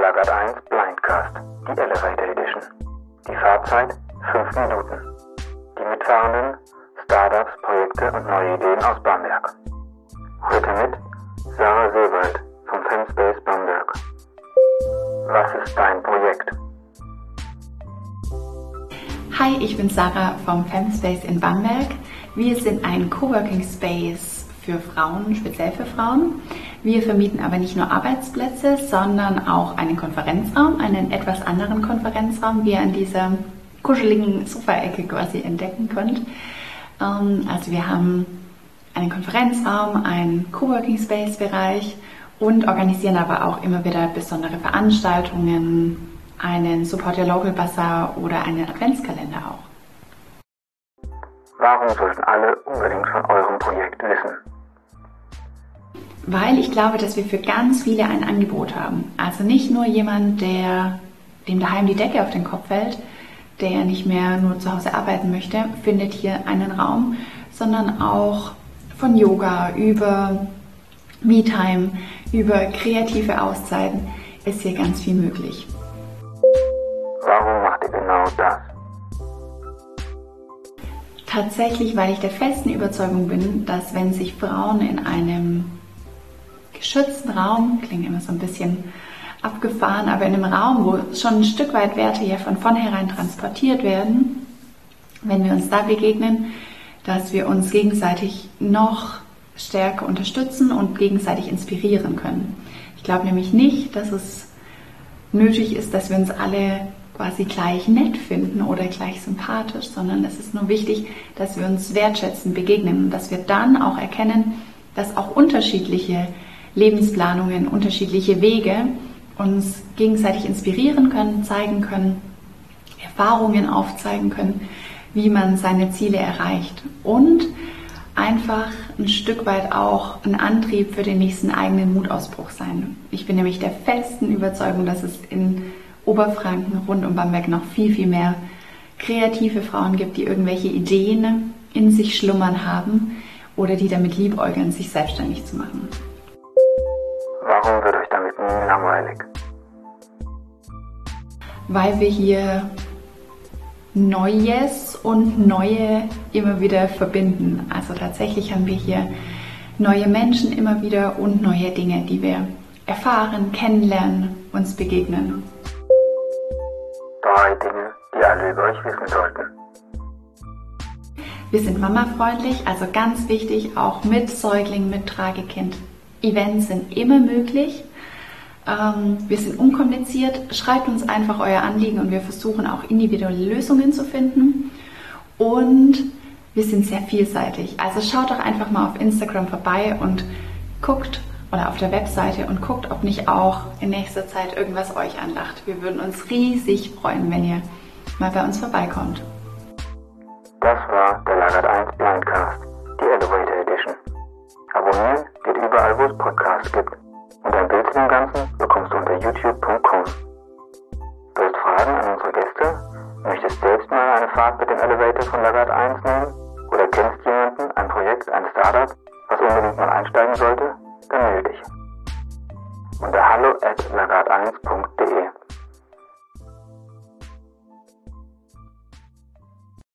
Lagarde 1 Blindcast, die Elevator Edition. Die Fahrzeit 5 Minuten. Die Mitfahrenden, Startups, Projekte und neue Ideen aus Bamberg. Heute mit Sarah Seewald vom Femspace Bamberg. Was ist dein Projekt? Hi, ich bin Sarah vom Femspace in Bamberg. Wir sind ein Coworking Space für Frauen, speziell für Frauen. Wir vermieten aber nicht nur Arbeitsplätze, sondern auch einen Konferenzraum, einen etwas anderen Konferenzraum, wie ihr an dieser kuscheligen Sofaecke quasi entdecken könnt. Also wir haben einen Konferenzraum, einen Coworking Space Bereich und organisieren aber auch immer wieder besondere Veranstaltungen, einen Support Your Local Bazaar oder einen Adventskalender auch. Warum sollten alle unbedingt von eurem Projekt wissen? Weil ich glaube, dass wir für ganz viele ein Angebot haben. Also nicht nur jemand, dem daheim die Decke auf den Kopf fällt, der nicht mehr nur zu Hause arbeiten möchte, findet hier einen Raum, sondern auch von Yoga über Me-Time, über kreative Auszeiten ist hier ganz viel möglich. Warum macht ihr genau das? Tatsächlich, weil ich der festen Überzeugung bin, dass wenn sich Frauen in einem geschützten Raum, klingt immer so ein bisschen abgefahren, aber in einem Raum, wo schon ein Stück weit Werte ja von vornherein transportiert werden, wenn wir uns da begegnen, dass wir uns gegenseitig noch stärker unterstützen und gegenseitig inspirieren können. Ich glaube nämlich nicht, dass es nötig ist, dass wir uns alle quasi gleich nett finden oder gleich sympathisch, sondern es ist nur wichtig, dass wir uns wertschätzen, begegnen und dass wir dann auch erkennen, dass auch unterschiedliche Lebensplanungen, unterschiedliche Wege uns gegenseitig inspirieren können, zeigen können, Erfahrungen aufzeigen können, wie man seine Ziele erreicht und einfach ein Stück weit auch ein Antrieb für den nächsten eigenen Mutausbruch sein. Ich bin nämlich der festen Überzeugung, dass es in Oberfranken rund um Bamberg noch viel, viel mehr kreative Frauen gibt, die irgendwelche Ideen in sich schlummern haben oder die damit liebäugeln, sich selbstständig zu machen. Warum wird euch damit nie langweilig? Weil wir hier Neues und Neue immer wieder verbinden. Also tatsächlich haben wir hier neue Menschen immer wieder und neue Dinge, die wir erfahren, kennenlernen, uns begegnen. 3 Dinge, die alle über euch wissen sollten. Wir sind mamafreundlich, also ganz wichtig, auch mit Säugling, mit Tragekind. Events sind immer möglich. Wir sind unkompliziert. Schreibt uns einfach euer Anliegen und wir versuchen auch individuelle Lösungen zu finden. Und wir sind sehr vielseitig. Also schaut doch einfach mal auf Instagram vorbei und guckt oder auf der Webseite und guckt, ob nicht auch in nächster Zeit irgendwas euch anlacht. Wir würden uns riesig freuen, wenn ihr mal bei uns vorbeikommt. Das war der Lagarde 1 Blindcast, die Elevator Edition. Abonnieren geht überall, wo es Podcasts gibt. Und ein Bild zu dem Ganzen bekommst du unter youtube.com. Du hast Fragen an unsere Gäste? Möchtest selbst mal eine Fahrt mit dem Elevator von Lagarde 1 nehmen? Oder kennst jemanden, ein Projekt, ein Startup, was unbedingt mal einsteigen sollte? Dann melde dich. Unter hallo@lagarde1.de